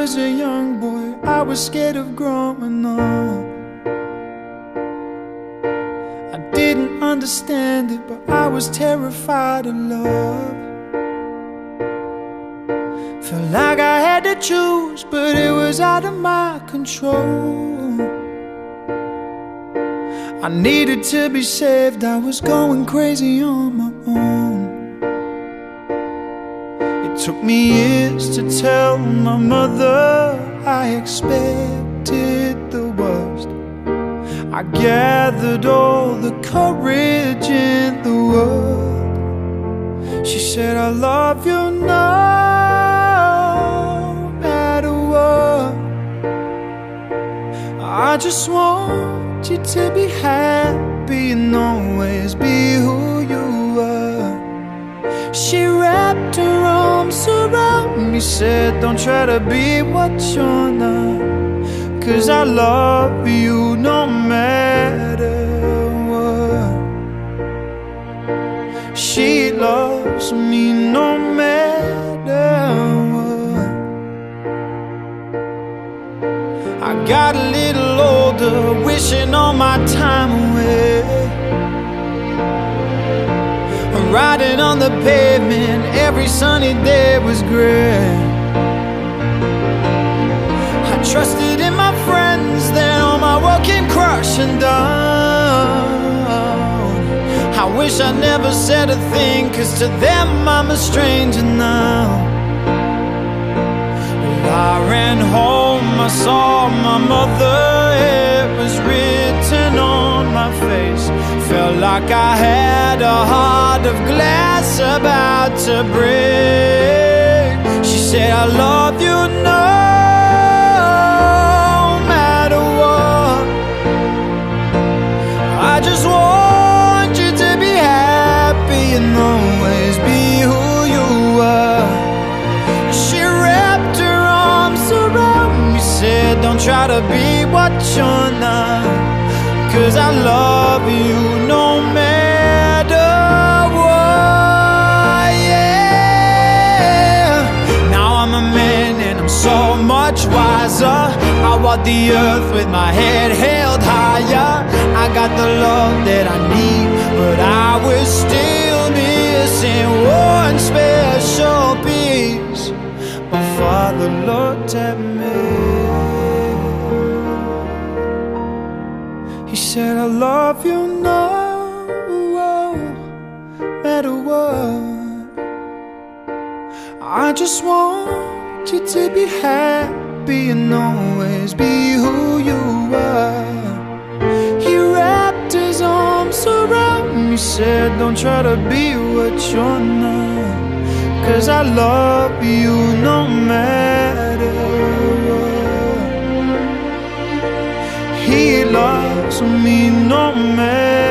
was a young boy, I was scared of growing up. I didn't understand it, but I was terrified of love. Felt like I had to choose, but it was out of my control. I needed to be saved, I was going crazy on my own. It took me years to tell my mother I expected the worst. I gathered all the courage in the world. She said, I love you no matter what. I just want you to be happy and always be who you are. She wrapped her arms around me, said, don't try to be what you're not, 'cause I love you no matter what. She loves me no matter what. I got a little older, wishing all my time away, riding on the pavement, every sunny day was gray. I trusted in my friends, then all my world came crashing down. I wish I never said a thing, 'cause to them I'm a stranger now. I ran home, I saw my mother, it was written on my face. Felt like I had a heart of glass about to break. She said, I love you no matter what. I just want you to be happy and always be who you are. She wrapped her arms around me, said, don't try to be what you're not, 'cause I love you no matter what, yeah. Now I'm a man and I'm so much wiser. I walk the earth with my head held higher. I got the love that I need, but I was still missing one special piece. My Father looked at me, he said, I love you no matter what. I just want you to be happy and always be who you are. He wrapped his arms around me, said, don't try to be what you're not, 'cause I love you no matter what. He loves me no matter